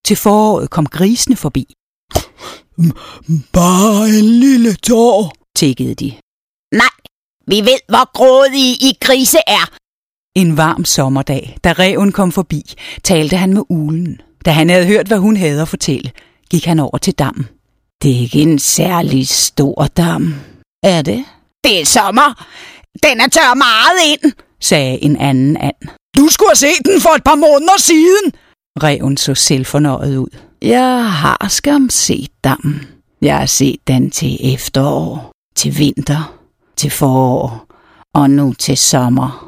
Til foråret kom grisene forbi. Bare en lille tår, tikkede de. Nej, vi ved, hvor grådige I grise er. En varm sommerdag, da ræven kom forbi, talte han med uglen. Da han havde hørt, hvad hun havde at fortælle, gik han over til dammen. Det er ikke en særlig stor dam. Er det? Det er sommer. Den er tør meget ind, sagde en anden and. Du skulle have set den for et par måneder siden. Ræven så selvfornøjet ud. Jeg har skam set dammen. Jeg har set den til efterår, til vinter, til forår og nu til sommer.